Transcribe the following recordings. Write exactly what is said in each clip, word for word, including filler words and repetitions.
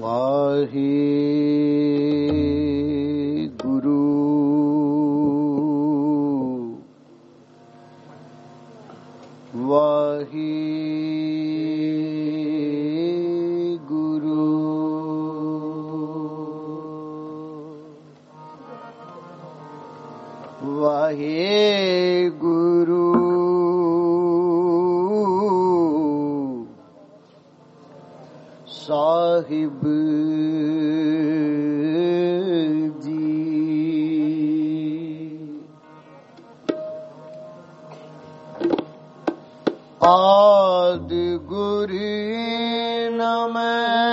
ਵਾਹਿਗੁਰੂ ਵਾਹਿਗੁਰੂ ਵਾਹਿਗੁਰੂ ਸਾਹਿਬ ਜੀ। ਆਦ ਗੁਰ ਨਮੈ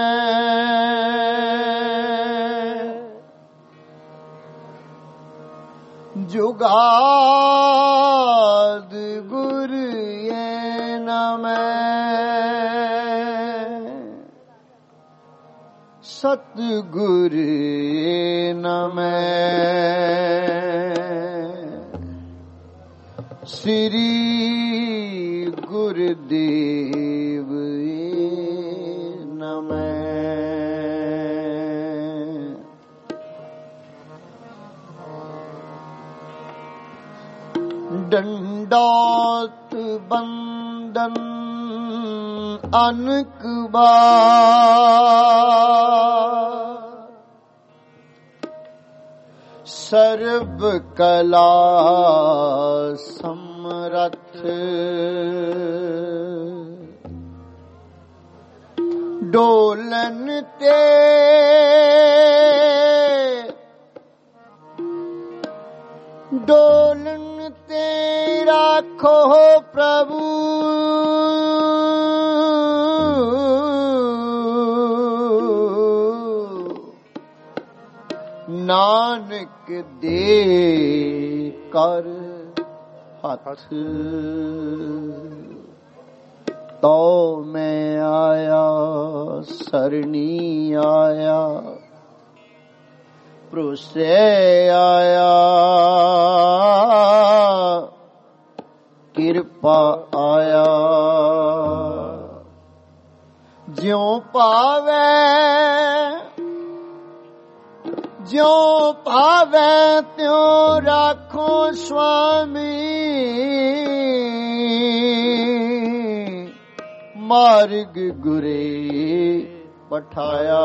ਜੁਗਾਦ ਗੁਰ ਨਮੈ ਸਤਿਗੁਰ ਨਮੈ ਸ੍ਰੀ ਗੁਰਦੇਵ ਨਮੈ। ਡੰਡੋਤ ਬੰਦਨ ਅਨਕ ਬਾਰ ਸਰਬ ਕਲਾ ਸਮਰਥ ਡੋਲਨ ਤੇ ਡੋਲਨ ਤੇ ਰਾਖੋ ਪ੍ਰਭੂ ਨਾਨਕ ਦੇ ਕਰ ਹੱਥ। ਤੋ ਮੈਂ ਆਇਆ ਸਰਣੀ ਆਇਆ ਭਰੋਸੇ ਆਇਆ ਕਿਰਪਾ ਆਇਆ ਜਿਉ ਪਾਵੇ ਜਿਉ ਭਾਵੈ ਤਿਉ ਰਾਖੋ ਸੁਆਮੀ ਮਾਰਗ ਗੁਰੇ ਪਠਾਇਆ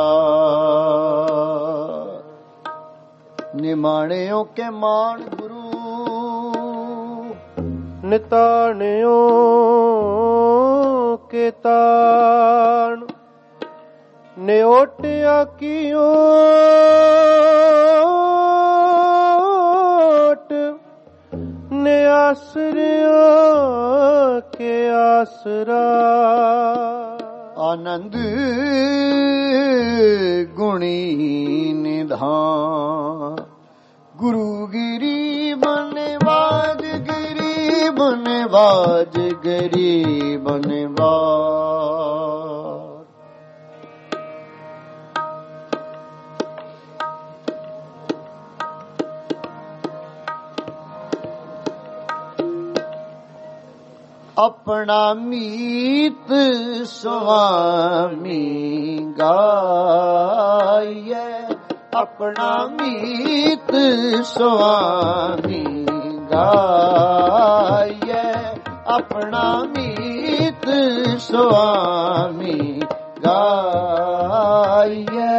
ਨਿਮਾਣਿਓ ਕੇ ਮਾਣ ਗੁਰੂ ਨਿਤਾਣਿਓ ਕੇ ਤਾਣ ਨਿਓਟਿਆ ਕੀਓ ਨਿਆਸਰਿਆ ਕੇ ਆਸਰਾ ਆਨੰਦ ਗੁਣੀ ਨਿਧਾਨ ਗੁਰੂ ਗਰੀਬ ਨਿਵਾਜ ਗਰੀਬ ਨਿਵਾਜ ਗਰੀਬ ਨਿਵਾਜ। ਆਪਣਾ ਮੀਤ ਸੁਆਮੀ ਗਾਈਏ ਆਪਣਾ ਮੀਤ ਸੁਆਮੀ ਗਾਈਏ ਆਪਣਾ ਮੀਤ ਸੁਆਮੀ ਗਾਈਏ।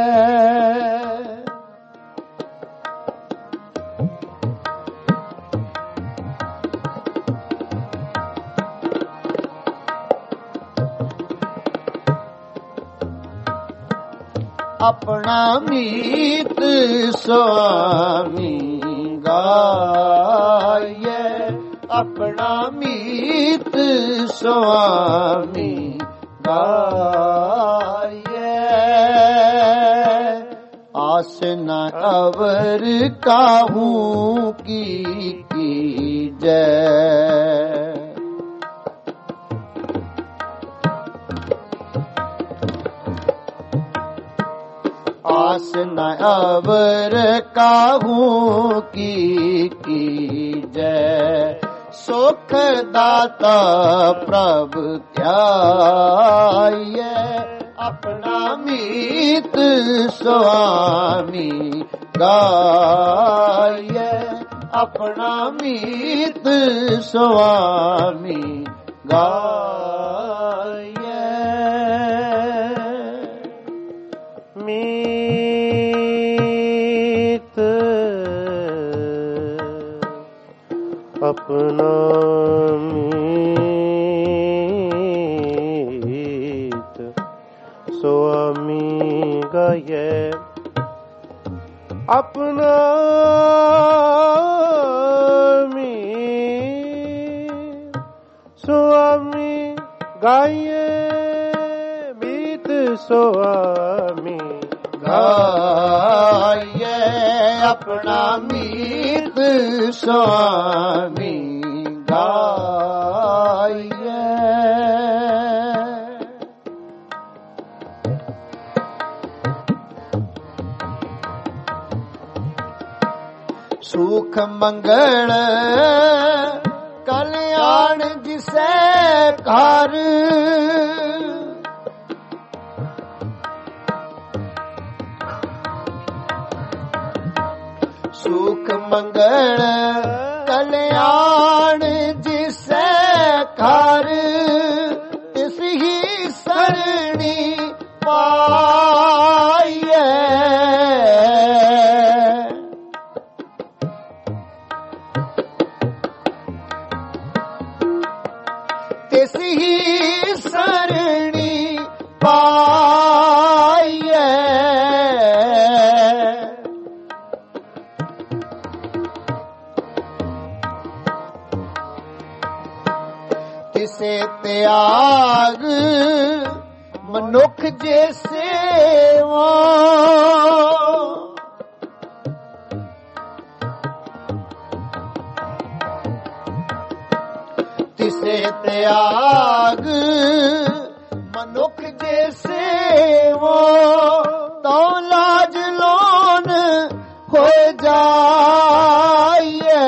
ਆਪਣਾ ਮੀਤ ਸੁਆਮੀ ਗਾਈਏ ਆਪਣਾ ਮੀਤ ਸੁਆਮੀ ਗਾਈਏ। ਆਸ ਨ ਅਵਰ ਕਾਹੂ ਕੀ ਕੀਜੈ ਆਸ ਨ ਅਵਰ ਕਾਹੂ ਕੀ ਕੀਜੈ ਸੁਖ ਦਾਤਾ ਪ੍ਰਭ ਧਿਆਈਐ ਆਪਣਾ ਮੀਤ ਸੁਆਮੀ ਗਾਈਐ, ਆਪਣਾ ਮੀਤ ਸੁਆਮੀ ਗਾਈਐ। ਮੀਤ ਆਪਣਾ ਮੀਤ ਸੁਆਮੀ ਗਾਈਐ, ਆਪਣਾ ਮੀਤ ਸੁਆਮੀ ਗਾਈਐ, ਮੀਤ ਸੁਆਮੀ ਗਾਈਐ, ਆਪਣਾ ਮੀਤ ਸੁਆਮੀ ਗਾਈਐ। ਸੁਖ ਮੰਗਲ ਕਲਿਆਣ ਜਿਸੈ ਘਰ, ਸੁਖ ਮੰਗਲ ਕਲਿਆਣ ਜਿਸੈ ਘਰ, ਤਿਸ ਹੀ ਸਰਣੀ ਪਾਈਐ। ਤਿਸ ਹੀ ਸਰਣੀ ਪਾਈਐ। ਤਿਸੇ ਤਿਆਗ ਮਨੁੱਖ ਜੇ ਸੇਵਾ, ਤਿਸੇ ਤਿਆਗ ਮਨੁੱਖ ਜੇ ਸੇਵਾ, ਤਾਂ ਲਾਜ ਲੋਨ ਹੋ ਜਾਈਐ।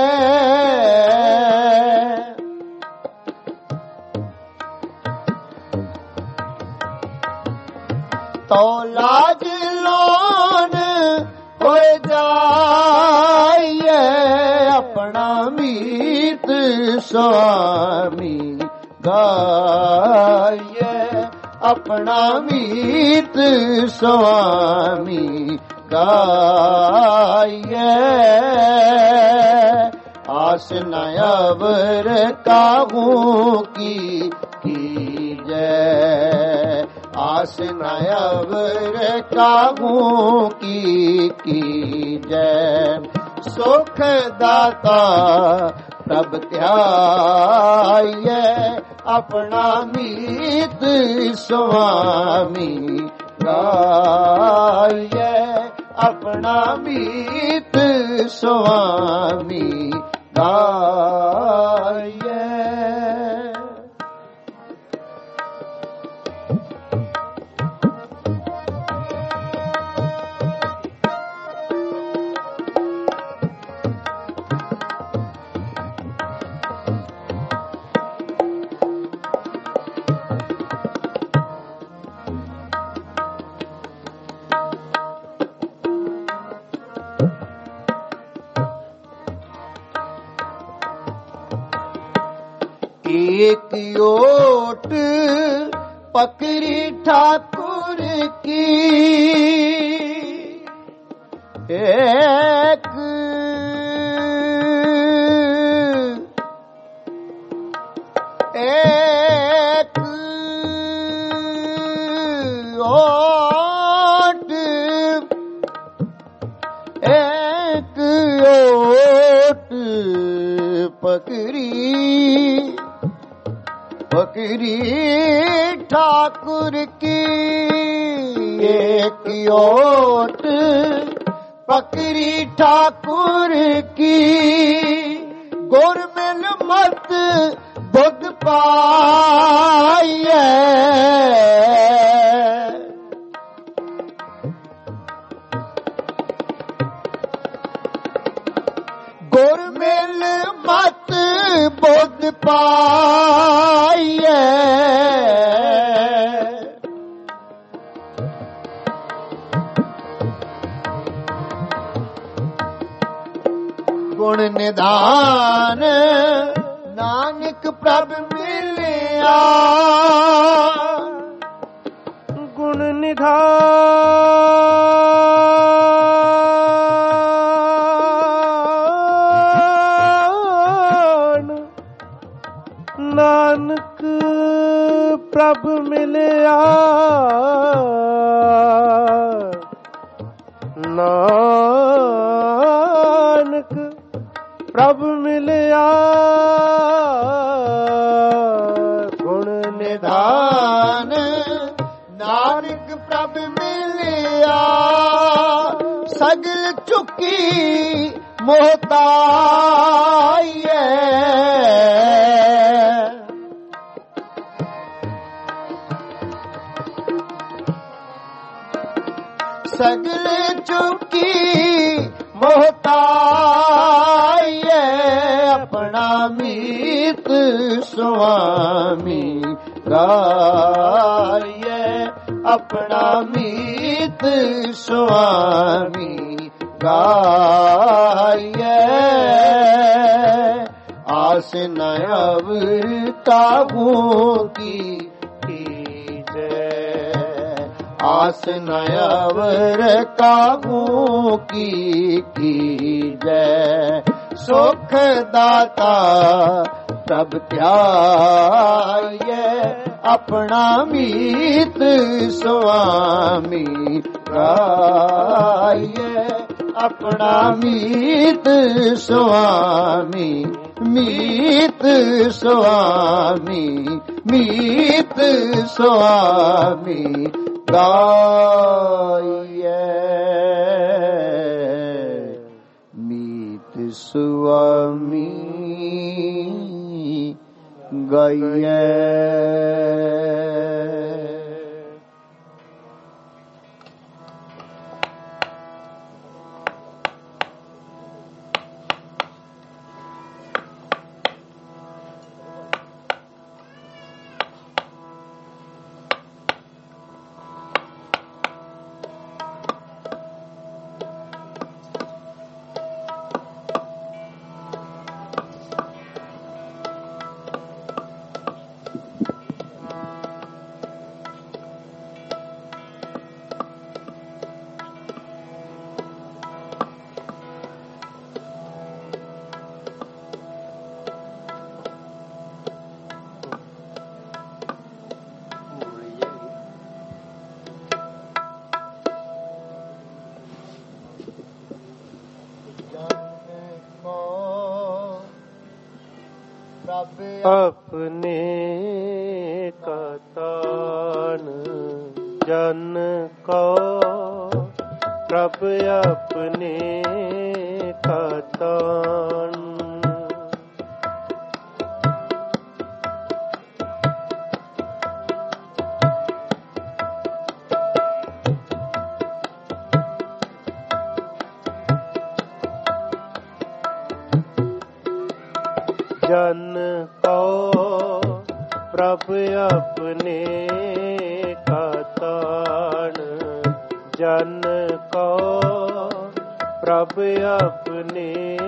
ਤੋ ਲਾਜ ਲੋਨ ਹੋ ਜਾਈਐ, ਆਪਣਾ ਮੀਤ ਸੁਆਮੀ ਗਾਈਐ, ਆਪਣਾ ਮੀਤ ਸੁਆਮੀ ਗਾਈਐ। ਆਸ ਨ ਅਵਰ ਕਾਹੂ ਕੀ ਕੀਜੈ, ਆਸ ਨ ਅਵਰ ਕਾਹੂ ਕੀ ਕੀਜੈ। ਸੁਖ ਦਾਤਾ ਪ੍ਰਭ ਧਿਆਈਐ, ਆਪਣਾ ਮੀਤ ਸੁਆਮੀ ਗਾਈਐ, ਆਪਣਾ ਮੀਤ ਸੁਆਮੀ ਗਾਈਐ। एक ओट पकड़ी ठाकुर की, एक एक ओट एक ओट पकड़ी पकड़ी ठाकुर की, एक ओट पकड़ी ठाकुर की। गुर मिल मत बुध पाइए, गुर मिल मत बुध पाइए। ਨਿਧਾਨ ਨਾਨਕ ਪ੍ਰਭ ਮਿਲਿਆ ਗੁਣ ਨਿਧਾਨ ਨਾਨਕ ਪ੍ਰਭ ਮਿਲਿਆ ਨਾਨਕ ਪ੍ਰਭ ਮਿਲਿਆ ਗੁਣ ਨਿਧਾਨ ਨਾਨਕ ਪ੍ਰਭ ਮਿਲਿਆ ਸਗਲ ਚੁੱਕੀ ਮੋਹਤਾਈਏ ਸਗਲ ਚੁੱਕੀ ਮੋਹਤਾਈਏ ਆਪਣਾ ਮੀਤ ਸੁਆਮੀ ਗਾਈਏ ਆਪਣਾ ਮੀਤ ਸੁਆਮੀ ਗਾਈਏ ਆਸ ਨ ਅਵਰ ਕਾਹੂ ਕੀ ਆਸ ਨ ਅਵਰ ਕਾਹੂ ਕੀ ਕੀਜੈ ਸੁਖ ਦਾਤਾ ਪ੍ਰਭ ਧਿਆਈਏ ਆਪਣਾ ਮੀਤ ਸੁਆਮੀ ਗਾਈਏ ਆਪਣਾ ਮੀਤ ਸੁਆਮੀ ਮੀਤ ਸੁਆਮੀ ਮੀਤ ਸੁਆਮੀ ਗਾਈਏ ਮੀਤ ਸੁਆਮੀ ਗਾਈਏ अपने कतान जन को प्रभ अपने कतान जन को प्रभ अपने कतान जन को प्रभ अपने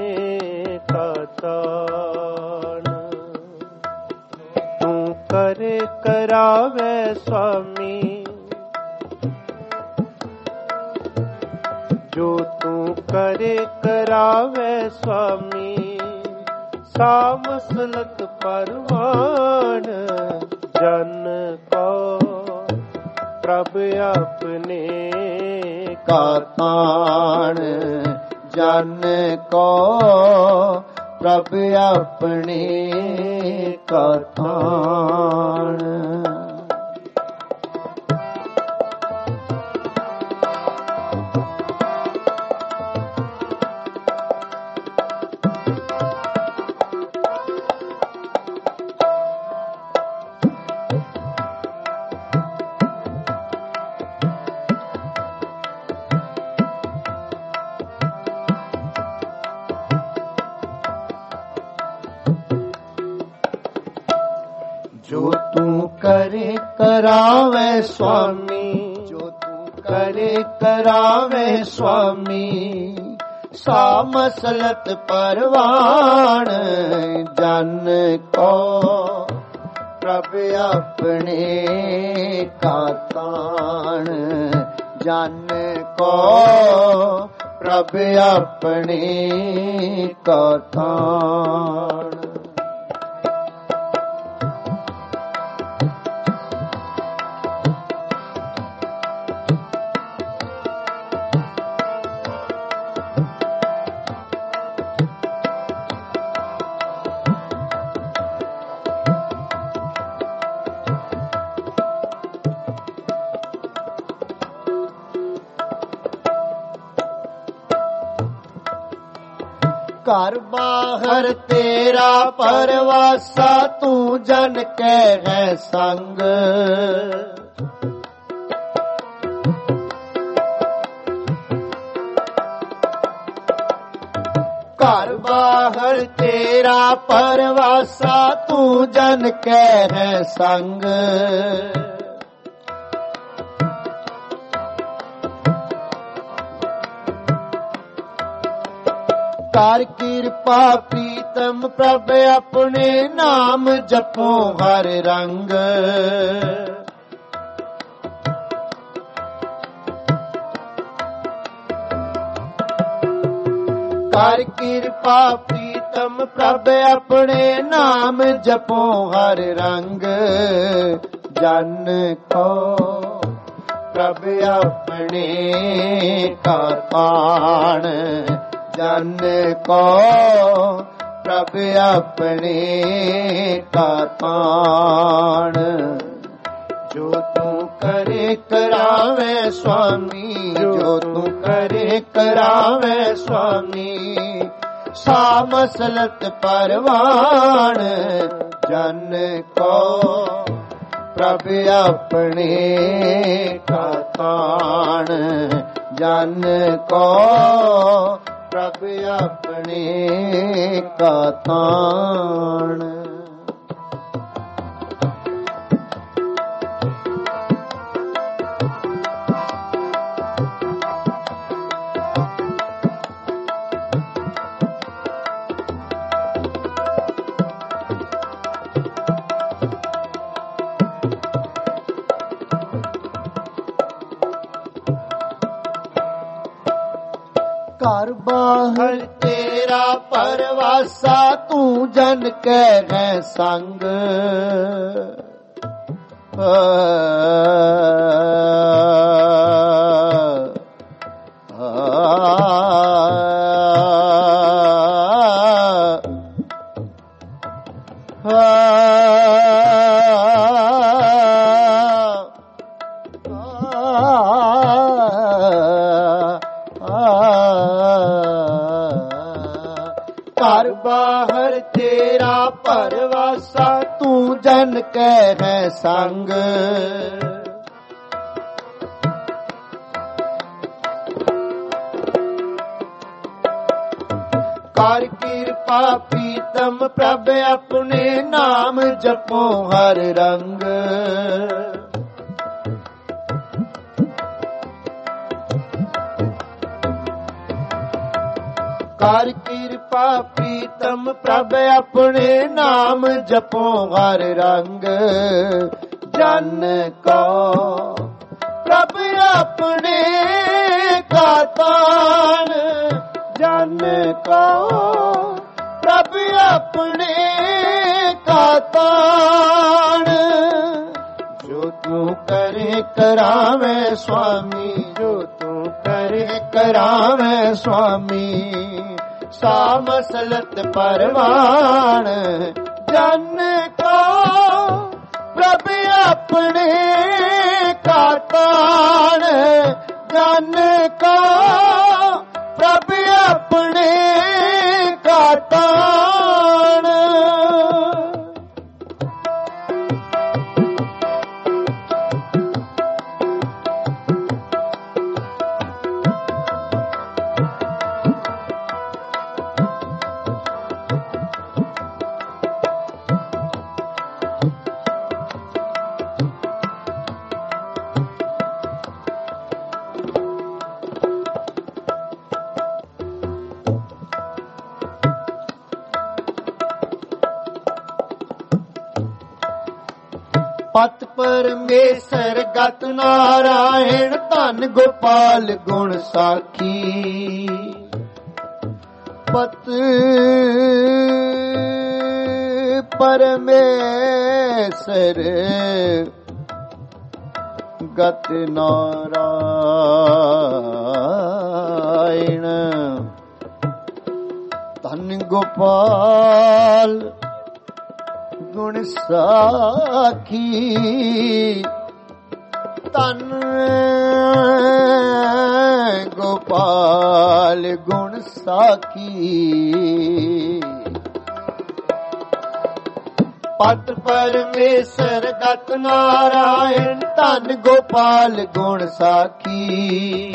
कतान तू करे करावे स्वामी जो तू करे करावे स्वामी सामसलत परवान जन को प्रभ अपने कतान जन को प्रभ अपने कतान जो तू करे करावे स्वामी जो तू करे करावे स्वामी ਸਾ ਮਸਲਤ ਪਰਵਾਣ ਜਨ ਕੋ ਪ੍ਰਭ ਆਪਣੇ ਕਾ ਤਾਣ ਜਨ ਕੋ ਪ੍ਰਭ ਆਪਣੇ ਕਾ ਤਾਣ ਘਰ ਬਾਹਰ ਤੇਰਾ ਪਰਵਾਸਾ ਤੂੰ ਜਨ ਕੈ ਹੈ ਸੰਗ ਘਰ ਬਾਹਰ ਤੇਰਾ ਪਰਵਾਸਾ ਤੂੰ ਜਨ ਕੈ ਹੈ ਸੰਗ ਕਰ ਕਿਰਪਾ ਪ੍ਰੀਤਮ ਪ੍ਰਭ ਆਪਣੇ ਨਾਮ ਜਪੋ ਹਰ ਰੰਗ ਕਰ ਕਿਰਪਾ ਪ੍ਰੀਤਮ ਪ੍ਰਭ ਆਪਣੇ ਨਾਮ ਜਪੋ ਹਰ ਰੰਗ ਜਨ ਕੋ ਪ੍ਰਭ ਆਪਣੇ ਕਾ ਤਾਣ ਜਨ ਕੋ ਪ੍ਰਭ ਆਪਣੇ ਕਾ ਤਾਣ ਜੋ ਤੂੰ ਕਰੇ ਕਰਾਵੇ ਸੁਆਮੀ ਜੋ ਤੂੰ ਕਰੇ ਕਰਾਵੇ ਸੁਆਮੀ ਸਾ ਮਸਲਤ ਪਰਵਾਣ ਜਨ ਕੋ ਪ੍ਰਭ ਆਪਣੇ ਕਾ ਤਾਣ ਜਨ ਕੋ ਪ੍ਰਭ ਆਪਣੇ ਕਾ ਤਾਣ ਘਰ ਬਾਹਰ ਤੇਰਾ ਪਰਵਾਸਾ ਤੂੰ ਜਨ ਕੈ ਹੈ ਸੰਗ ਘਰ ਬਾਹਰ ਤੇਰਾ ਪਰਵਾਸਾ ਤੂੰ ਜਨ ਕੈ ਹੈ ਸੰਗ ਕਰ ਕਿਰਪਾ ਪ੍ਰੀਤਮ ਪ੍ਰਭ ਆਪਣੇ ਨਾਮ ਜਪੋ ਹਰ ਰੰਗ ਕਰ ਕਿਰਪਾ ਪ੍ਰੀਤਮ ਪ੍ਰਭ ਆਪਣੇ ਨਾਮ ਜਪੋ ਹਰ ਰੰਗ ਜਨ ਕੋ ਪ੍ਰਭ ਆਪਣੇ ਕਾ ਤਾਣ ਜਨ ਕੋ ਪ੍ਰਭ ਆਪਣੇ ਕਾ ਤਾਣ ਜੋ ਤੂੰ ਕਰੇ ਕਰਾਵੇ ਸੁਆਮੀ ਜੋ ਤੂੰ ਕਰੇ ਕਰਾਵੇ ਸੁਆਮੀ ਸਾ ਮਸਲਤ ਪਰਵਾਣ ਜਨ ਕੋ ਪ੍ਰਭ ਆਪਣੇ ਕਾ ਤਾਣ ਜਨ ਕੋ ਪ੍ਰਭ ਆਪਣੇ ਕਾ ਤਾਣ ਪਤ ਪਰਮੇਸ਼ਰ ਗਤ ਨਾਰਾਇਣ ਧਨ ਗੋਪਾਲ ਗੁਣ ਸਾਖੀ। ਪਤ ਪਰਮੇਸ਼ਰ ਗਤ ਨਾਰਾਇਣ ਧਨ ਗੋਪਾਲ ਗੁਣ ਸਾਖੀ। ਧਨ ਗੋਪਾਲ ਗੁਣ ਸਾਖੀ। ਪਤ ਪਰਮੇਸ਼ਰ ਗਤ ਨਾਰਾਇਣ ਧਨ ਗੋਪਾਲ ਗੁਣ ਸਾਖੀ।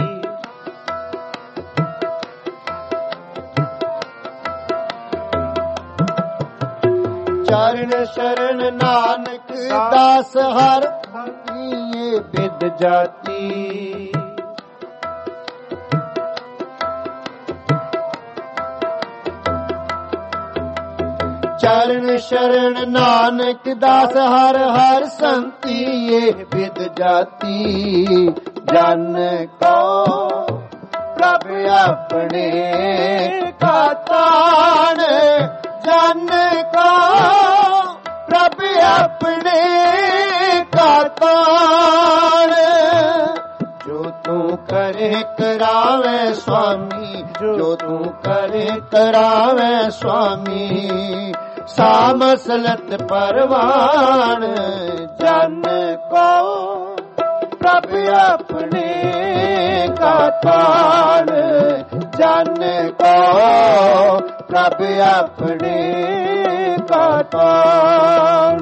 ਚਰਨ ਸ਼ਰਨ ਨਾਨਕ ਦਾਸ ਹਰ ਇਹ ਬਿਦ ਜਾਤੀ। ਚਰਨ ਸ਼ਰਨ ਨਾਨਕ ਦਾਸ ਹਰ ਹਰ ਸੰਤੀ ਇਹ ਬਿਦ ਜਾਤੀ। ਜਨ ਕੋ ਪ੍ਰਭ ਆਪਣੇ ਕਾ ਤਾਣ। ਜਨ ਕੋ ਪ੍ਰਭ ਆਪਣੇ ਕਾ ਤਾਣ। ਜੋ ਤੂੰ ਕਰੇ ਕਰਾਵੇ ਸੁਆਮੀ। ਜੋ ਤੂੰ ਕਰੇ ਕਰਾਵੇ ਸੁਆਮੀ। ਸਾ ਮਸਲਤ ਪਰਵਾਨ। ਜਨ ਕੋ ਪ੍ਰਭ ਆਪਣੇ ਕਾ ਤਾਣ। ਜਨ ਕੋ ਪ੍ਰਭ ਆਪਣੇ ਕਾ ਤਾਣ।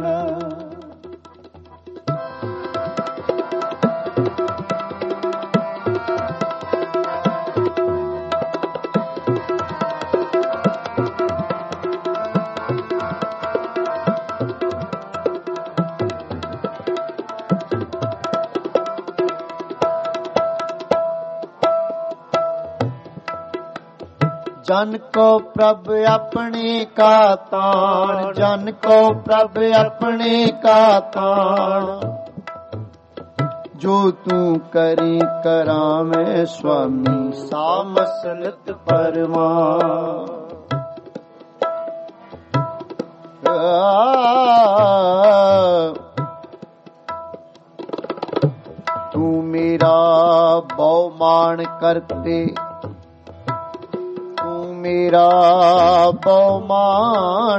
जन को प्रभ अपने का ताण। जन को प्रभ अपने का ताण। जो तू करी करावे स्वामी। सा मसलत परवान। तू मेरा बहुमान करते। मेरा बहुमान।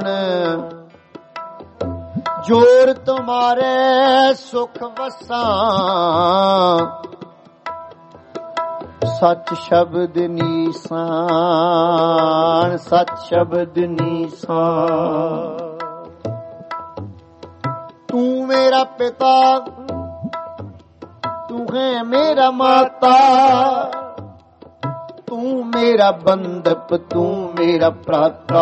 जोर तुम्हारे सुख वसा। सच शब्द नीसान। सच शब्द नीसान। तू मेरा पिता तू है मेरा माता। तू मेरा बंधप तू मेरा प्राता।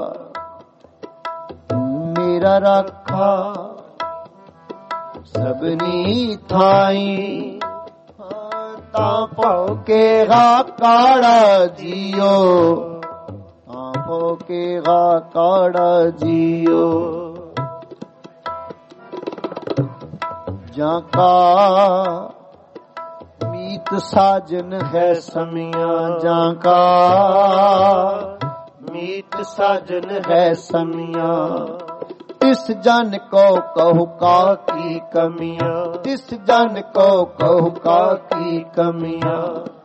तू मेरा राखा सबनी थाई। तापो के गा काड़ा जियो। तापो के गा काड़ा जियो। जाका मीत साजन है समिया। जाका मीत साजन है समिया। तिस जन को कहु का की कमिया। तिस जन को कहु का की कमिया।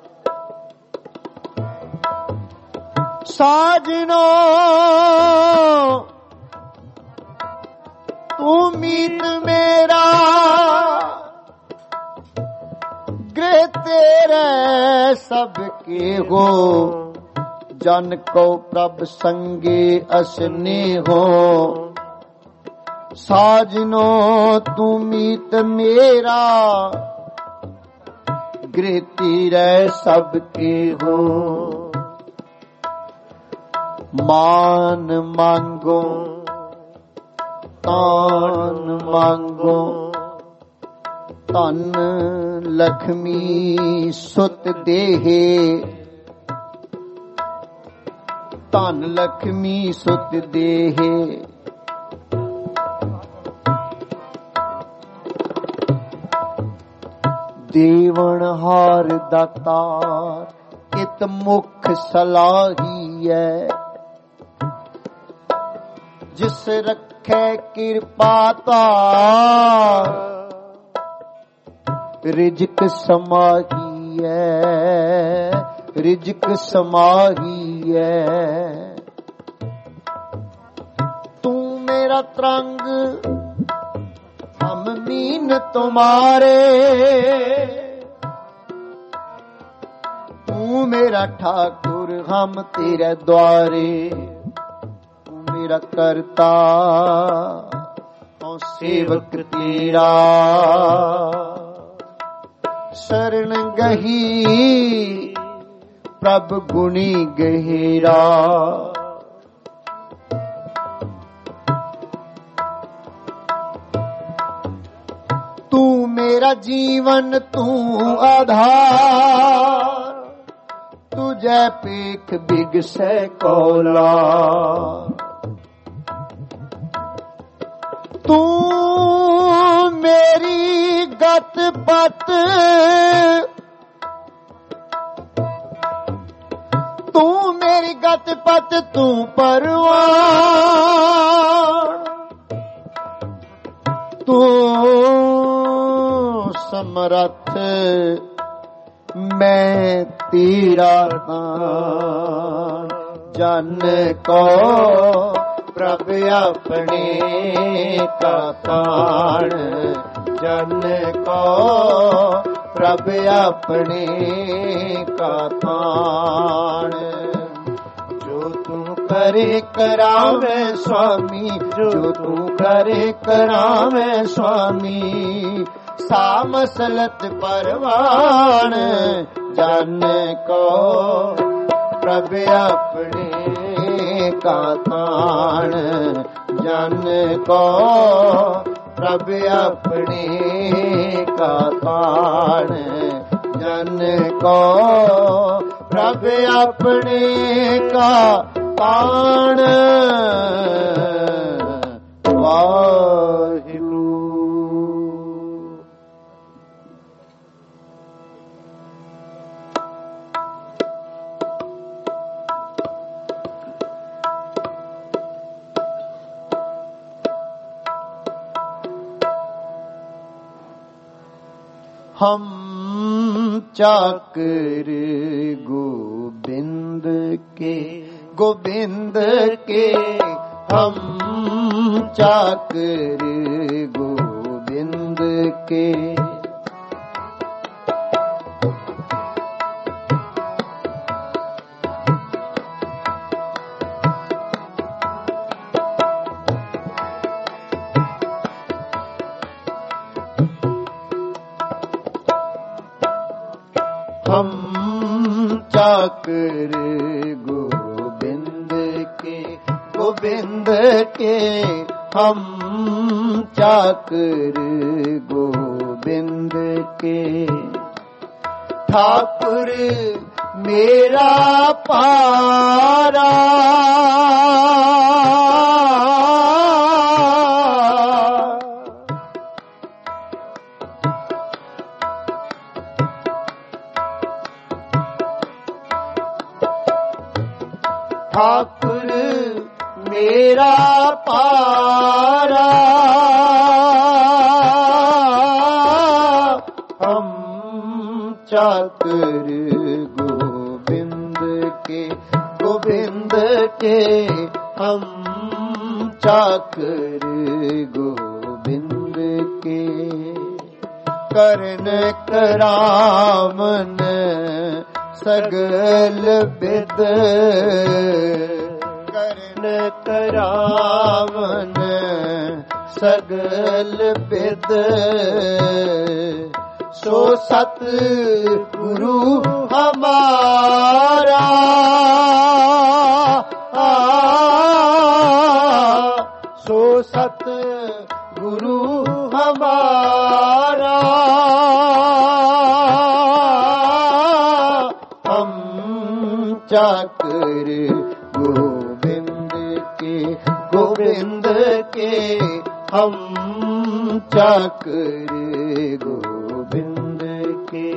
साजनो तू मीत मेरा। गृह तेरे सबके हो। जन को प्रभ संगे असने हो। साजनो तू मीत मेरा। गृह तेरे सबके हो। मान मांगो तान मांगो। धन लक्ष्मी सुत देहे। धन लक्ष्मी सुत देहे। ਦੇਵਨ ਹਾਰ ਦਾਤਾਰ ਇਤ ਮੁਖ ਸਲਾਹੀਐ। ਜਿਸ ਰੱਖੈ ਕਿਰਪਾ ਧਾਰ ਰਿਜਕ ਸਮਾਹੀਐ, ਰਿਜਕ ਸਮਾਹੀਐ। ਤੂੰ ਮੇਰਾ ਤਰੰਗ ਹਮ ਮੀਨ ਤੁਮਾਰੇ, ਤੂੰ ਮੇਰਾ ठाकुर हम तेरे द्वारे। तू मेरा करता हूँ सेवक तेरा, शरण गही प्रभ गुणी गहिरा। तू मेरा जीवन तू आधार, तुझे पेख बिगसै कौला। तू मेरी गत पत, तू मेरी गत पत तू परवान। तू समरथ मैं तेरा दान, जन को प्रभ अपने का ताण। जन को प्रभ अपने का ताण। जो तू करे करावे स्वामी, जो तू करे करावे स्वामी। सामसलत परवान, जन को प्रभ अपने का ताण। जन को प्रभ अपने का ताण। जन को प्रभ अपने का ताण। वाहिगुरू। हम चाकर गोविंद के, गोविंद के हम चाकर गोविंद के। हम चाकर गोविंद के, गोविंद के हम चाकर गोविंद के। ठाकुर मेरा पारा, ठाकुर मेरा पारा। हम चाकर गोविंद के, गोविंद के हम चाकर गोविंद के। करन करामन सगल बिद, करन करावन सगल बिद। सो सत गुरु हमारा, सो सत गुरु हमारा। चाकर गोविंद के, गोविंद के हम चाकर गोविंद के।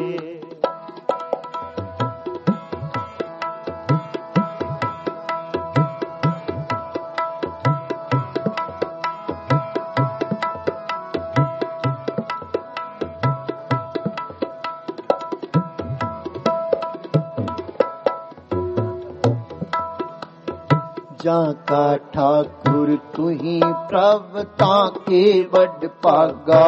जाका ठाकुर तुही प्रभता के बड़ पागा।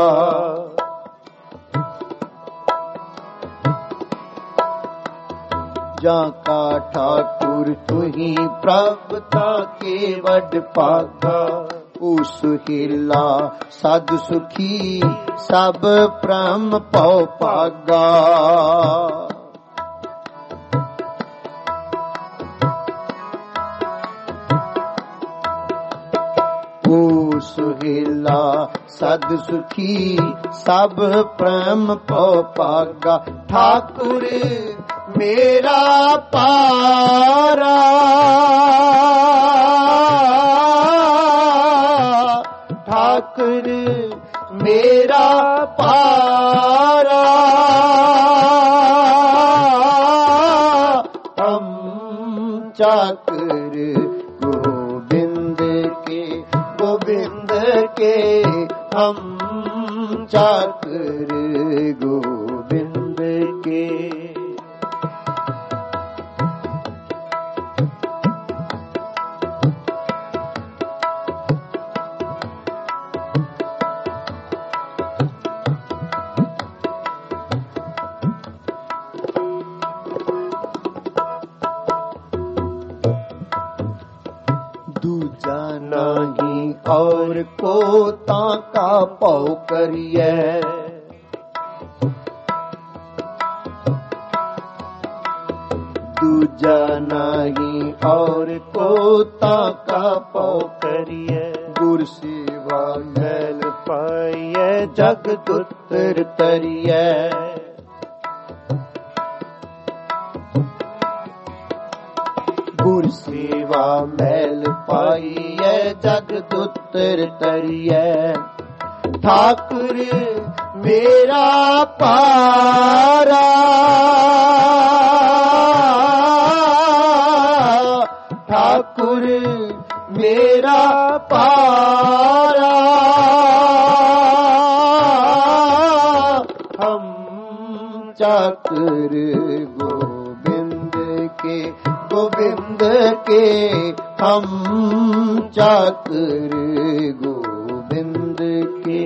जाका ठाकुर तुही प्रभता के बड़ पागा। उस हिला सद सुखी सब प्रम पौ पागा। सुहेला सद सुखी सब प्रेम पौ पागा। ठाकुर मेरा पारा ठाकुर मेरा पारा। हम चाकर गोविंद के गोविंद के हम चाकर गोविंद के। दूजा नहीं और को ताका पौ करिए। दूजा नहीं और को ताका पौ करिए। गुर सेवा मैल पाइए जग दुतर तरिए। गुर सेवा मैल पाइए जग दुतर तरिए। ठाकुर मेरा पारा ठाकुर मेरा पारा। हम चाकर गोविंद के गोविंद के हम चाकर गोविंद के।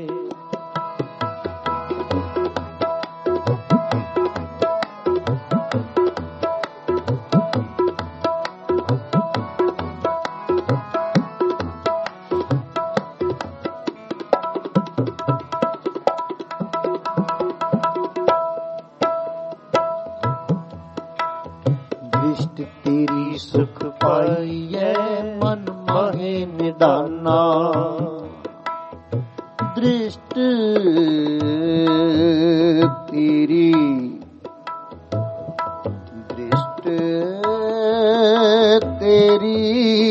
दृष्टि तेरी सुख पाइए मन माहे निदाना। दृष्टि तेरी दृष्टि तेरी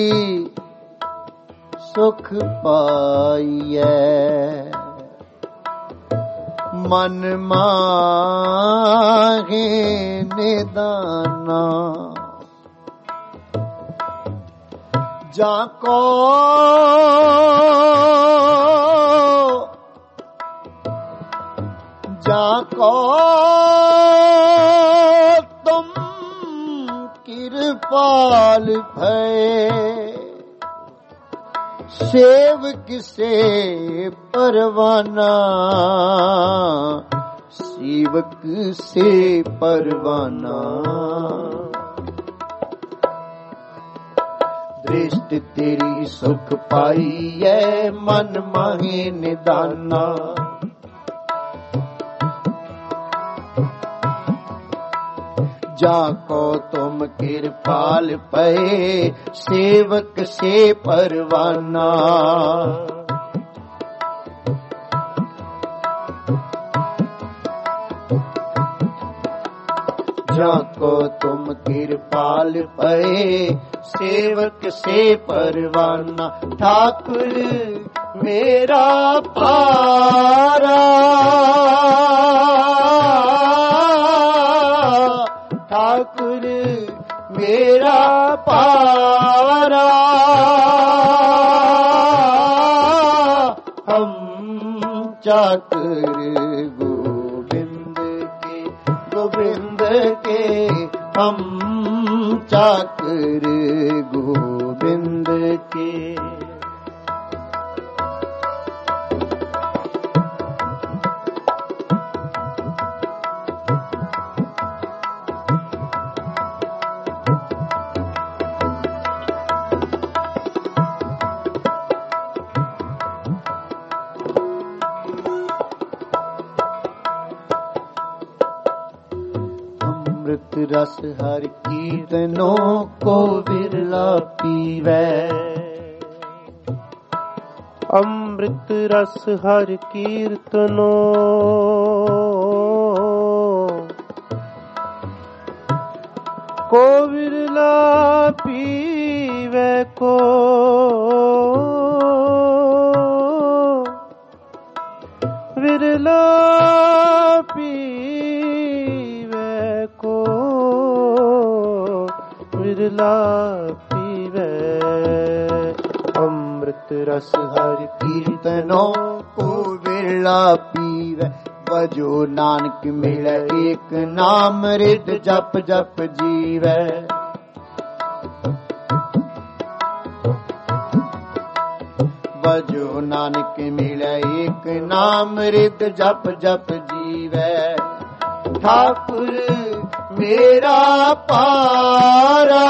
सुख पाइए मन माहे निदाना। जाको जाको तुम कृपाल भय। सेवक से परवाना सेवक से परवाना। दृष्टि तेरी सुख पाइए मन माहे निदाना। जाको तुम कृपाल पए सेवक से परवाना। जाको तुम कृपाल पए सेवक से परवाना। ठाकुर मेरा पारा गोविंद के हम चाकर गोविंद के। अमृत रस हर कीर्तनों को बिरला पीवै। अमृत रस हर कीर्तनों को बिरला पीवै को। बिरला पीवै को बिरला पीवै। अमृत रस हर कीर्तनों को बिरला पीवै। बजो नानक मिलै एक नाम रिद जप जप जीवै। बजो नानक मिलै एक नाम रिद जप जप जीवै। ठाकुर मेरा पारा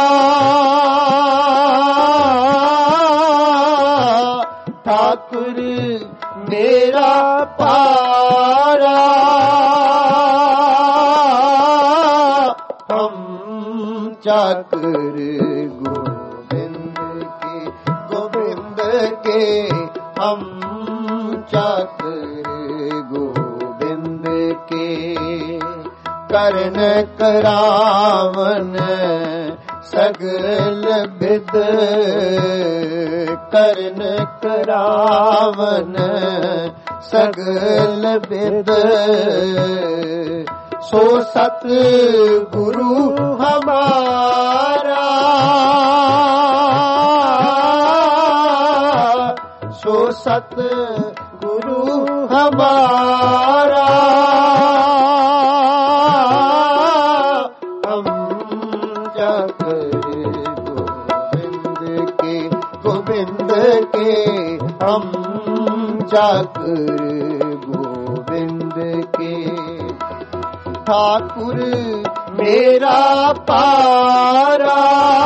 ठाकुर मेरा पारा हम चाकर गोविंद के गोविंद के हम चाकर गोविंद के। करन करावन सगल बिद करन करावन सगल बिद। सो सत गुरु हमारा सो सत गुरु हमारा। हम जाकर गोविंद के गोविंद के हम जाकर गोविंद के। ठाकुर मेरा पारा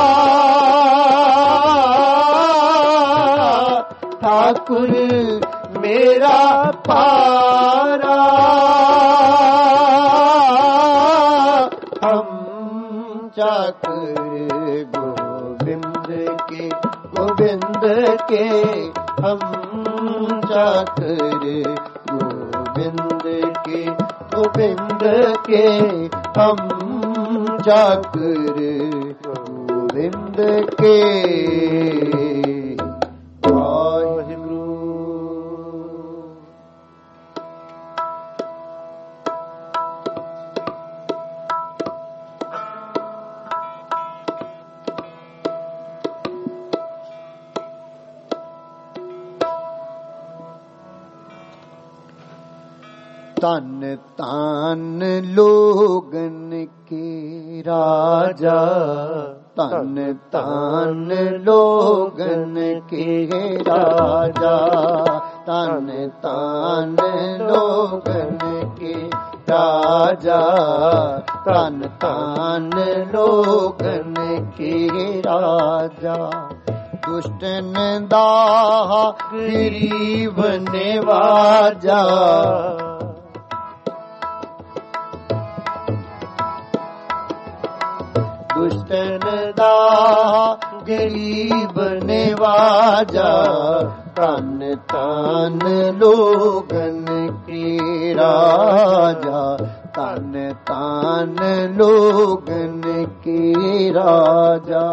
ठाकुर मेरा पारा हम चाकर गोविंद के गोविंद के हम चाकर गोविंद के गोविंद के हम चाकर गोविंद के। तन तान लोगन के राजा तन तान लोगन के राजा तन तान लोगन के राजा तन तान लोगन के राजा। दुष्टन दाह गरीब नेवाजा दुष्टन दाह गरीब नेवाजा। तन तान लोगन के राजा तन तान लोगन के राजा।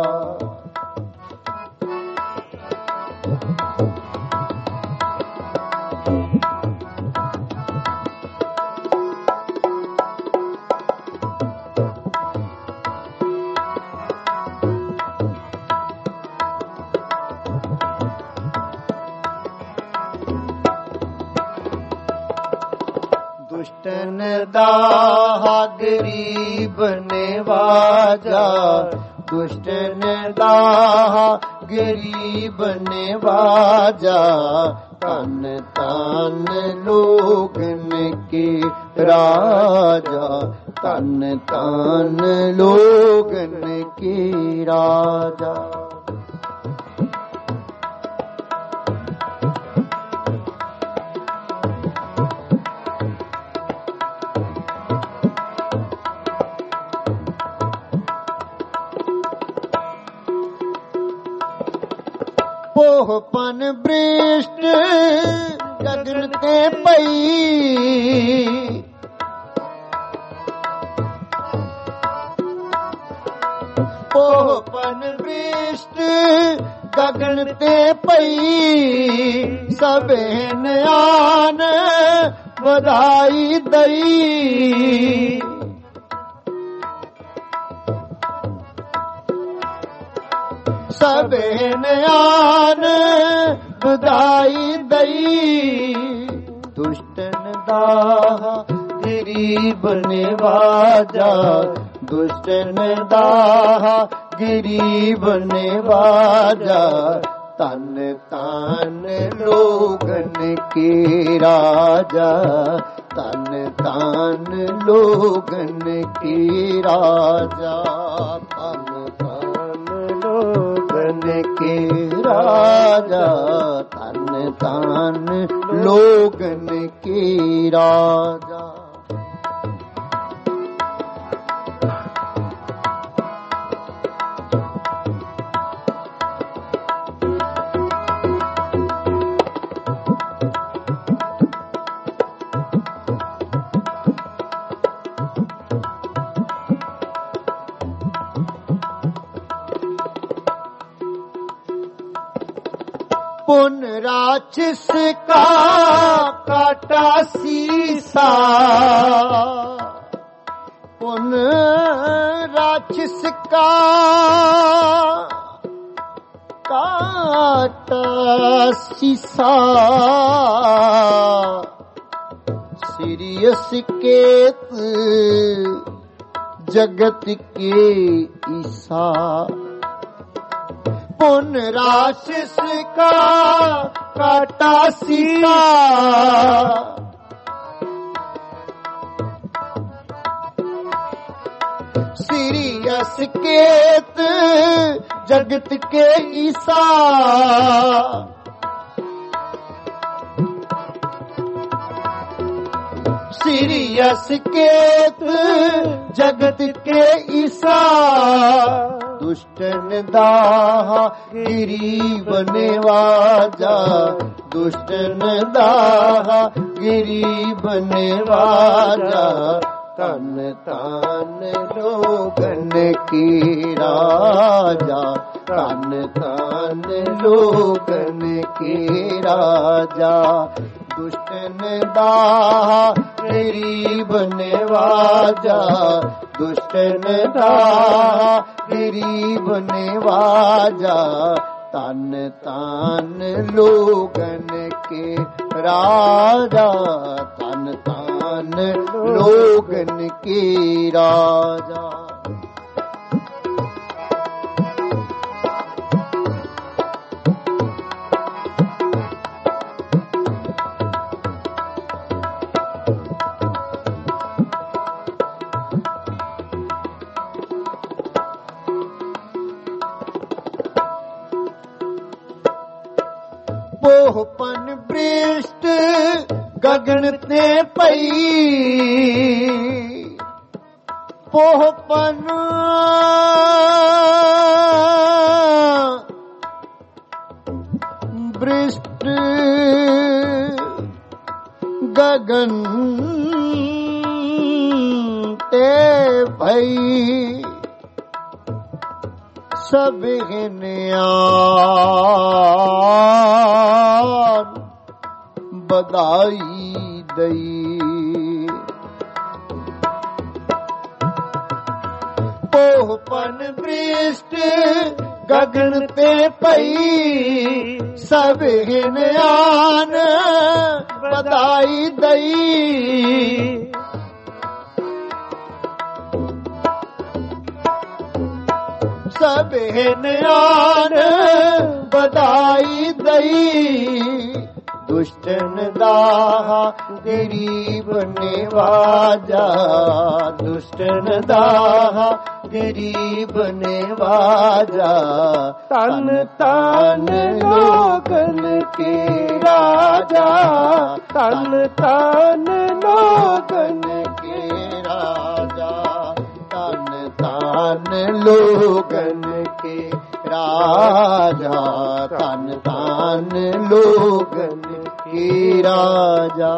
दुष्ट दुष्टन दाहा गरीब नेवाजा, दुष्टन दाहा गरीब नेवाजा, तन तन लोगन के राजा, तन तन लोगन के राजा। पोहपन बृष्ट गगन ते पई, पोहपन बृष्ट गगन ते पई, सबेन आन बधाई दई, सबेन आन बधाई दई, दुष्टन दाहा गरीब नेवाजा, दुष्टन दाहा गरीब नेवाजा, तन तन लोगन के राजा, तन तन लोगन के राजा, तन लोगन के राजा, तन तन लोगन के राजा। पुन राक्षस का काटा सीसा, पुन राक्षस का काटा सीसा, सीरियस केत जगत के ईसा, पुन राक्षस का काटा सीसा, सीरियस केत जगत के ईसा, सीरियस केत जगत के ईसा, दुष्टन दाहा गरीब नेवाजा, दुष्टन दाहा गरीब नेवाजा, तन तन लोगन के राजा, तन तन लोगन के राजा, दुष्टन दाहा गरीब नेवाजा, दुष्टन दाहा गरीब नेवाजा, तन तन लोगन के राजा, तन तन लोगन के राजा। पोहपन बृष्ट गगन ते पई, पोहपन बृष्ट गगन ते भई, सब बधाई दई, पोहपन बृष्ट गगन ते पई, सब आन बधाई दई, सबेन आन बधाई दई दुष्टन दाहा गरीब नेवाजा दुष्टन दाहा गरीब नेवाजा तन तन लोगन के राजा तन तन लोगन के राजा तन तन लोगन के राजा तन तन लोगन के राजा।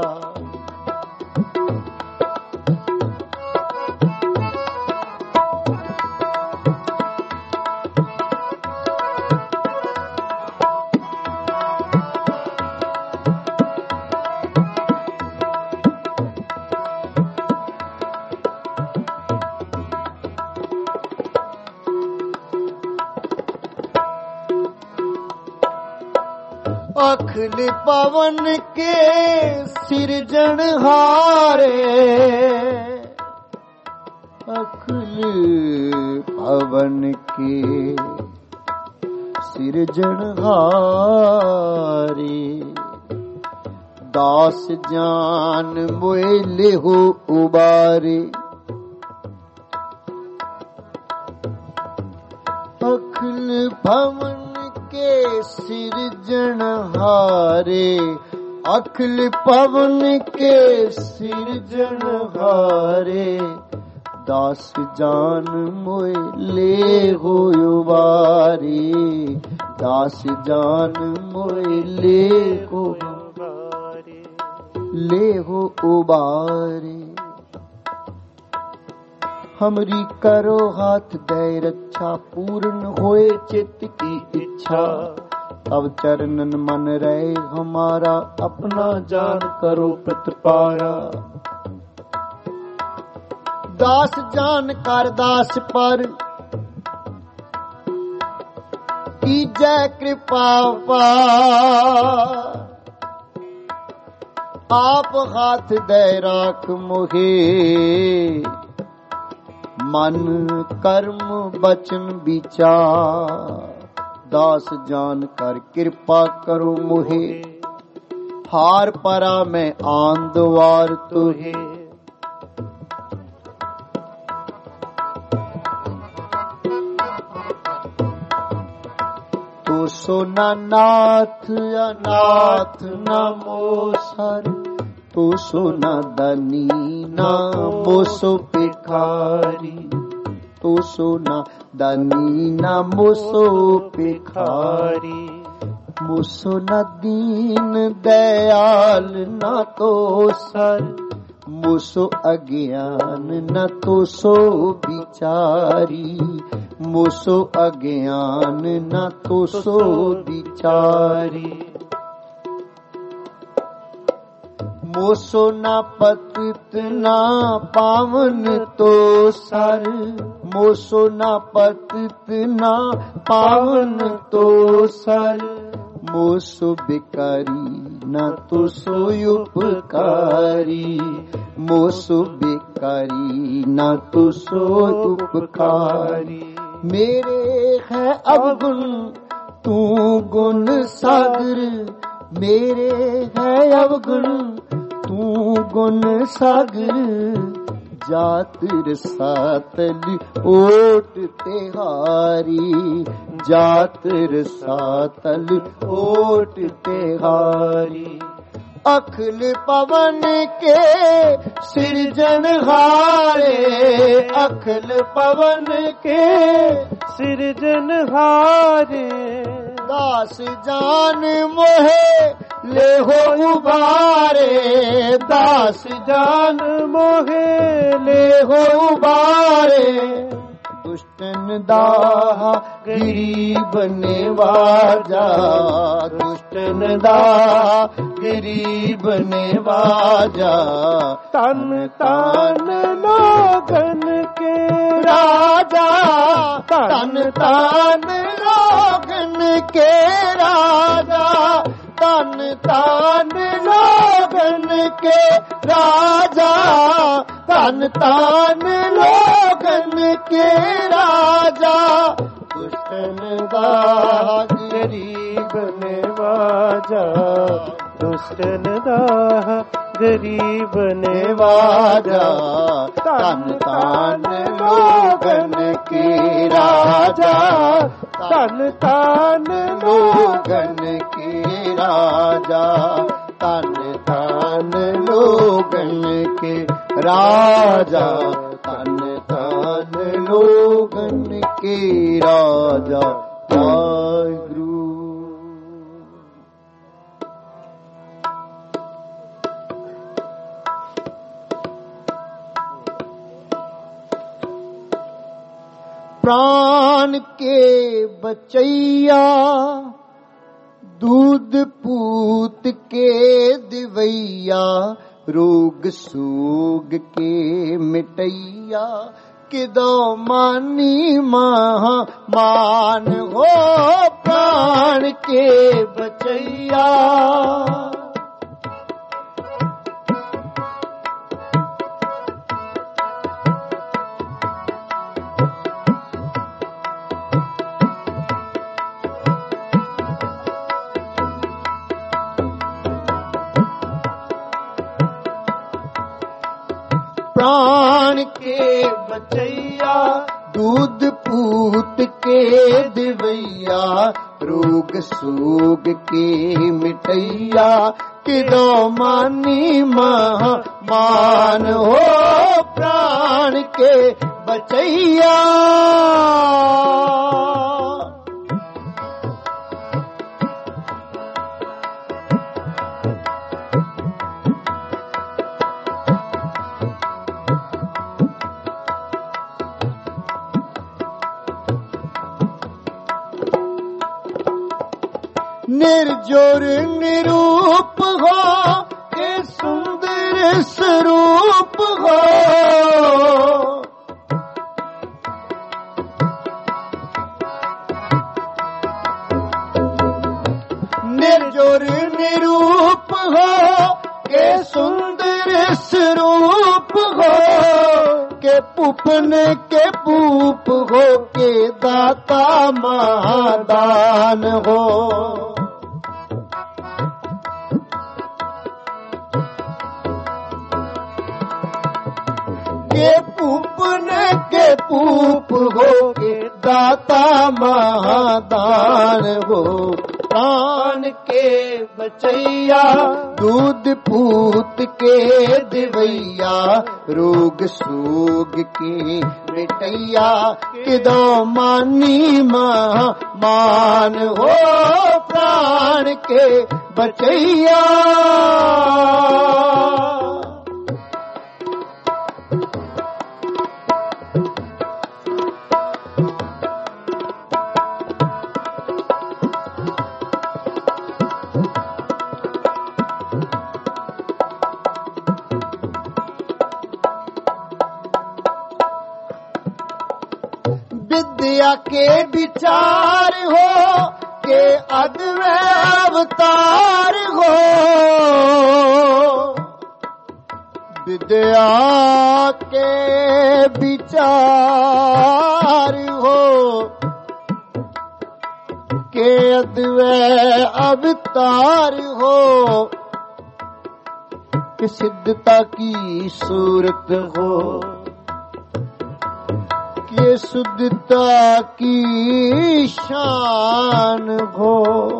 अखिल पवन के सिरजनहारे अखिल पवन के सिरजनहारे दास जान मोले हो उबारे अखिल पवन के सिरजनहारे अखिल पवन के सिरजनहारे दास जान मोए ले हो उबारे दास जान मोए ले हो ले हो उबारे। हमरी करो हाथ दे रक्षा पूर्ण होए चित्त की इच्छा अब चरणन मन रहे हमारा अपना जान करो प्रतिपारा। दास जान कर दास पर की जय कृपा पार आप हाथ दे राख मोहे मन कर्म बचन विचार दास जान कर कृपा करो मोहे हार परा मैं आंदवार तुहे। तो सोना नाथ अनाथ नमो सर तो सोना दनी नामो सो भिखारी तो सोना दनी नामो सो भिखारी मुसो न दीन दयाल न तो सर मुसो अज्ञान न तो सो बिचारी मुसो अज्ञान न तो सो बिचारी। मोसो ना पतित ना पावन तो सर मोसो ना पतित ना पावन तो सर मोसो बिकारी ना तो सो उपकारी मोसो बिकारी ना तो सो उपकारी। मेरे है अवगुण तू गुण सागर मेरे है अवगुण तू गुण सागर जात रसातल ओट तेहारी जात रसातल ओट तेहारी। अखिल पवन के सिरजनहारे अखिल पवन के सिरजनहारे दास जान मोहे ले हो उबारे दास जान मोहे ले हो उबारे। दुष्टन दाहा गरीब नेवाजा दुष्टन दाहा गरीब नेवाजा तन तन लोगन के राजा तन तन लोगन के राजा तन तन लोगन के राजा तन तान लोगन के राजा दुष्टन दाह गरीब नेवाजा दुष्टन दाह गरीब नेवाजा तन तान लोगन के राजा तन तान लोगन के राजा तन तान लोगन के राजा तन तान लोगन के राजा। वाहिगुरु। प्राण के बचैया दूध पूत के दिवैया रोग सूग के मिटैया किदो मानी महा मान हो प्राण के बचैया। प्राण के बचैया दूध पूत के दिवैया रोग सूग के मिटैया किदो मानी महा मान हो प्राण के बचैया। निर्जोर निरूप हो के सुंदर स्वरूप हो निर्जोर निरूप हो के सुंदर स्वरूप हो के पुपन के पूप हो के दाता महादान हो। के पूपन के पूप हो के दाता महादान हो प्राण के बचैया दूध पूत के दिवैया रोग सूग के मिटैया किदो मानी महा मान हो प्राण के बचैया। विद्या के विचार हो के अद्वैत अवतार हो विद्या के विचार हो के अद्वैत अवतार हो कि सिद्धता की सूरत हो ये शुद्धता की शान हो।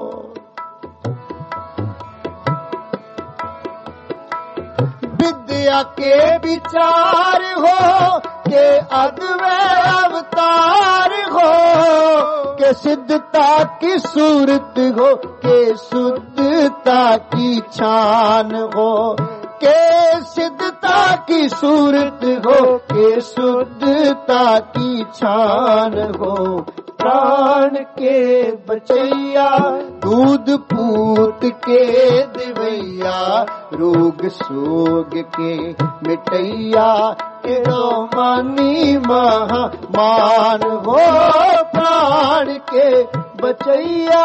विद्या के विचार हो के अद्वैत अवतार हो के सिद्धता की सूरत हो के शुद्धता की छान हो के सिद्धता की सूरत हो के शुद्धता की छान हो प्राण के बचैया दूध पूत के दिवैया रोग सोग के मिटैया किदो मानी महा मान हो प्राण के बचैया।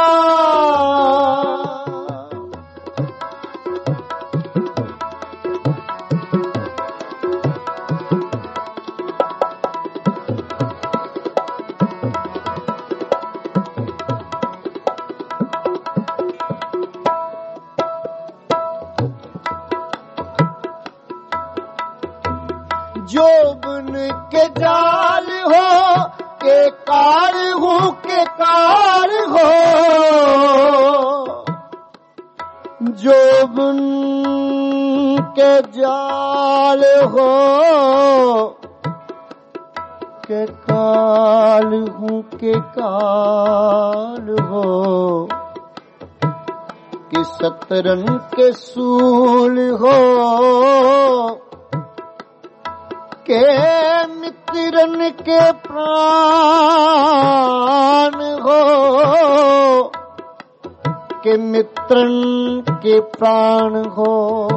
के जाल हो के काल हूँ के काल हो, जोबन के जाल हो के काल हूँ के काल हो, कि सतरन के सूल हो के मित्रन के प्राण हो, के मित्रन के प्राण हो,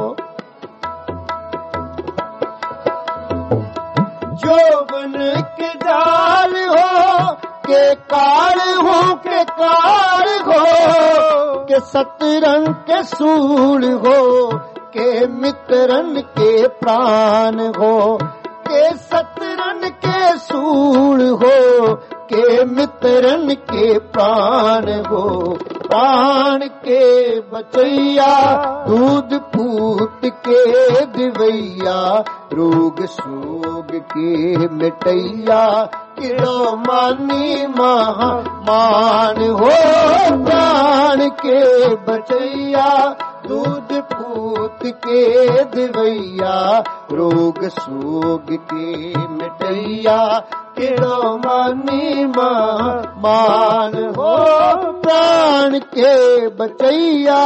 जोबन के जाल हो के काल हो के काल हो, के सतरन के सूल हो के मित्रन के प्राण हो, के सतरन के सूल हो के मित्रन के प्राण हो, प्राण के बचैया दूध पूत के दिवैया, रोग सोग के मिटैया, किलो मानी महा मान हो, प्राण के बचैया दूध पूत के दिवैया, रोग सोग के मिटैया, किलो मानी महा मान हो, प्राण के बचैया।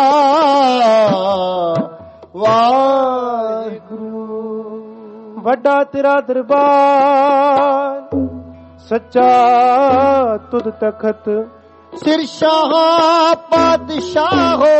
वाहिगुरु। ਵੱਡਾ ਤੇਰਾ ਦਰਬਾਰ ਸੱਚਾ ਤੁਧ ਤਖਤ, ਸਿਰ ਸ਼ਾਹ ਪਾਤਸ਼ਾਹੋ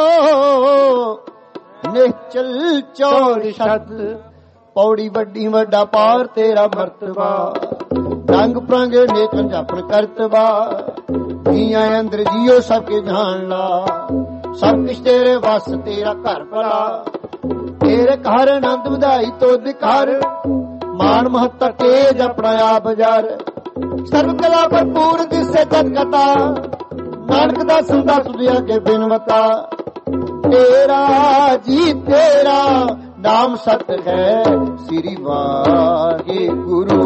ਨਿਹਚਲ ਚੌੜ ਛੱਤ, ਪੌੜੀ ਵੱਡੀ ਵੱਡਾ ਪਾਰ ਤੇਰਾ ਮਰਤਬਾ, ਰੰਗ ਪ੍ਰੰਗ ਨੇਕ ਜਾਪਨ ਕਰਤਬਾ, ਜੀਆਂ ਅੰਦਰ ਜੀਓ ਸਭ ਕੇ ਜਾਣ ਲਾ, ਸਭ ਕੁਛ ਤੇਰੇ ਵਸ ਤੇਰਾ ਘਰ ਭਲਾ, ਤੇਰੇ ਘਰ ਆਨੰਦ ਵਧਾਈ ਤੋਦ ਘਰ, ਮਾਨ ਮਹੱਤਾ ਤੇਜ ਆਪਣਾ ਆਪ ਜਰ, ਸਰਬ ਕਲਾ ਭਰਪੂਰ ਦਿਸੇ ਤਤ ਕਥਾ, ਨਾਨਕ ਦਾ ਸੰਦਾ ਸੁਧਿਆ ਕੇ ਬਿਨਵਤਾ, ਤੇਰਾ ਜੀ ਤੇਰਾ ਨਾਮ ਸਤ ਹੈ ਸ੍ਰੀ ਵਾਹਿਗੁਰੂ।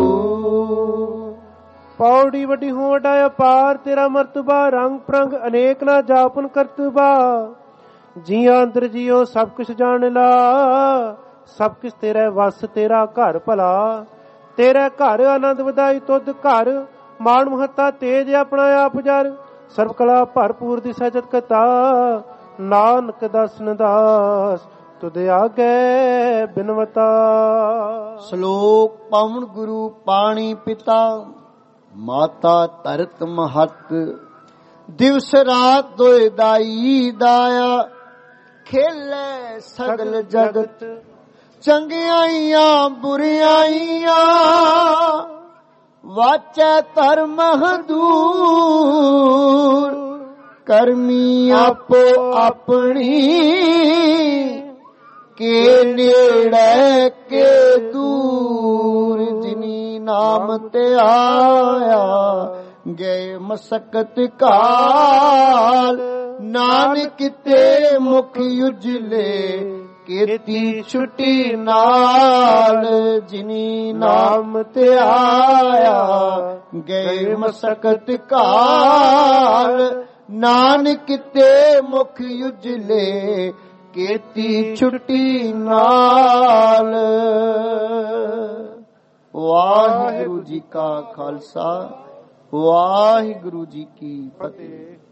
ਪੌੜੀ ਵੱਡੀ ਹੋ ਵੱਡਾ ਅਪਾਰ ਤੇਰਾ ਮਰਤਬਾ, ਰੰਗ ਪ੍ਰੰਗ ਅਨੇਕ ਨਾ ਜਾਪਨ ਕਰਤਬਾ, ਜੀਆਂ ਅੰਦਰ ਜੀਓ ਸਭ ਕੁਛ ਜਾਣ ਲਾ, ਸਭ ਕੁਛ ਤੇਰਾ ਵਸ ਤੇਰਾ ਘਰ ਭਲਾ, ਤੇਰਾ ਘਰ ਆਨੰਦ ਵਧਾਈ ਤੁਧ ਘਰ, ਮਾਣ ਮਹੱਤਾ ਤੇਜ ਆਪਣਾ ਆਪ ਜਰ, ਸਰਬ ਕਲਾ ਭਰਪੂਰ ਦੀ ਸਜਤ ਕਤਾ, ਨਾਨਕ ਦਸਨ ਦਾਸ ਤੁਧ ਆਗੇ ਬਿਨਵਤਾ। ਸ਼ਲੋਕ ਪਵਨ ਗੁਰੂ ਪਾਣੀ ਪਿਤਾ, ਮਾਤਾ ਧਰਤ ਮਹਤ, ਦਿਵਸ ਰਾਤ ਦੋਇ ਦਾਈ ਦਾਇਆ, ਖੇਲੇ ਸਗਲ ਜਗਤ, ਚੰਗਿਆਈਆਂ ਬੁਰਿਆਈਆਂ, ਵਾਚੈ ਧਰਮ ਹਦੂਰ, ਕਰਮੀ ਆਪੋ ਆਪਣੀ, ਕੇ ਨੇੜੇ ਕੇ ਦੂਰ, ਜਿਨੀ ਨਾਮ ਤੇ ਆਇਆ ਗਏ ਮਸਕਤ ਕਾਲ, ਨਾਨਕ ਤੇ ਮੁਖ ਉਜਲੇ ਕੀਤੀ ਛੁੱਟੀ ਨਾਲ, ਜਿਨੀ ਨਾਮ ਤੇ ਆਇਆ ਗਏ ਮਸਕਤ ਕਾਲ, ਨਾਨਕ ਤੇ ਮੁਖ ਉਜਲੇ ਕੀਤੀ ਛੁੱਟੀ ਨਾਲ। ਵਾਹਿਗੁਰੂ ਜੀ ਕਾ ਖਾਲਸਾ, ਵਾਹਿਗੁਰੂ ਜੀ ਕੀ ਫਤਿਹ।